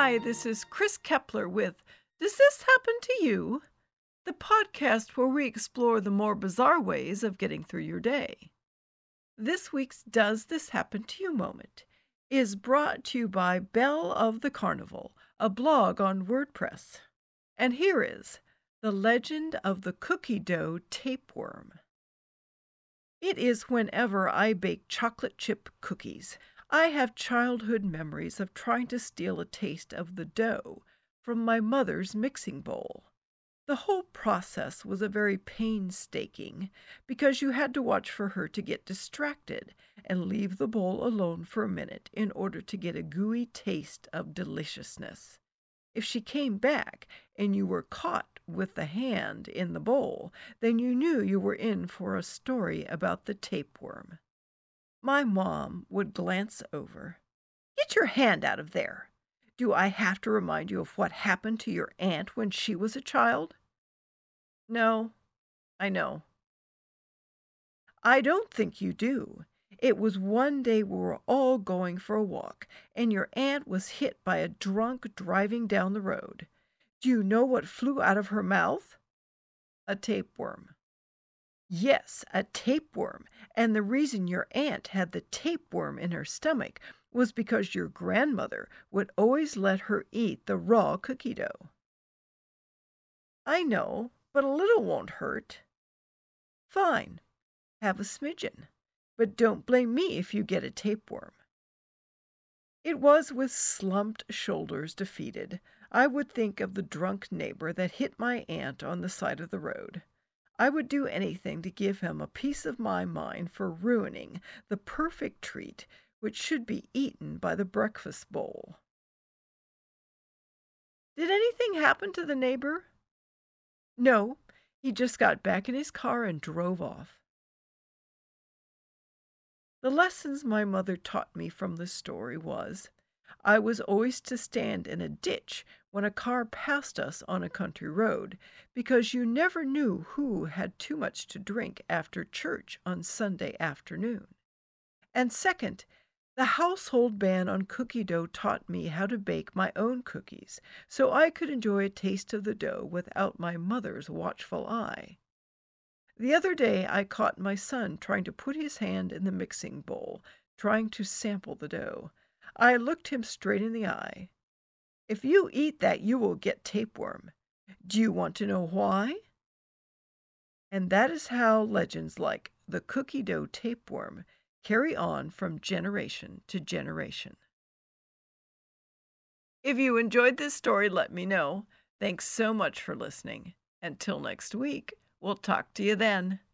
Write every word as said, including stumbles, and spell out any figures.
Hi, this is Chris Kepler with Does This Happen to You? The podcast where we explore the more bizarre ways of getting through your day. This week's Does This Happen to You moment is brought to you by Belle of the Carnival, a blog on WordPress. And here is The Legend of the Cookie Dough Tapeworm. It is whenever I bake chocolate chip cookies, I have childhood memories of trying to steal a taste of the dough from my mother's mixing bowl. The whole process was a very painstaking because you had to watch for her to get distracted and leave the bowl alone for a minute in order to get a gooey taste of deliciousness. If she came back and you were caught with the hand in the bowl, then you knew you were in for a story about the tapeworm. My mom would glance over. "Get your hand out of there. Do I have to remind you of what happened to your aunt when she was a child?" "No, I know." "I don't think you do. It was one day we were all going for a walk, and your aunt was hit by a drunk driving down the road. Do you know what flew out of her mouth?" "A tapeworm." "Yes, a tapeworm, and the reason your aunt had the tapeworm in her stomach was because your grandmother would always let her eat the raw cookie dough." "I know, but a little won't hurt." "Fine, have a smidgen, but don't blame me if you get a tapeworm." It was with slumped shoulders defeated I would think of the drunk neighbor that hit my aunt on the side of the road. I would do anything to give him a piece of my mind for ruining the perfect treat which should be eaten by the breakfast bowl. Did anything happen to the neighbor? No, he just got back in his car and drove off. The lessons my mother taught me from this story was, I was always to stand in a ditch when a car passed us on a country road, because you never knew who had too much to drink after church on Sunday afternoon. And second, the household ban on cookie dough taught me how to bake my own cookies, so I could enjoy a taste of the dough without my mother's watchful eye. The other day I caught my son trying to put his hand in the mixing bowl, trying to sample the dough. I looked him straight in the eye. "If you eat that, you will get tapeworm. Do you want to know why?" And that is how legends like the cookie dough tapeworm carry on from generation to generation. If you enjoyed this story, let me know. Thanks so much for listening. Until next week, we'll talk to you then.